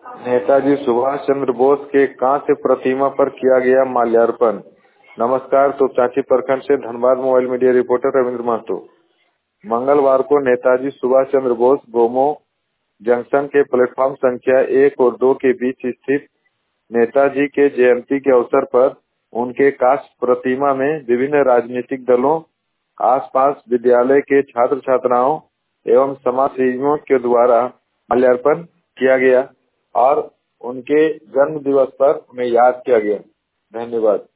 नेताजी सुभाष चंद्र बोस के कांस्य प्रतिमा पर किया गया माल्यार्पण। नमस्कार, तो चाची प्रखंड से Dhanbad mobile media reporter Ravindra Mahto. मंगलवार को नेताजी सुभाष चंद्र बोस गोमो जंक्शन के प्लेटफॉर्म संख्या 1 और 2 के बीच स्थित नेताजी के जयंती के अवसर पर उनके कांस्य प्रतिमा में विभिन्न राजनीतिक दलों, आसपास विद्यालय के छात्र छात्राओं एवं समाजसेवियों के द्वारा माल्यार्पण किया गया और उनके जन्म दिवस पर उन्हें याद किया गया। धन्यवाद।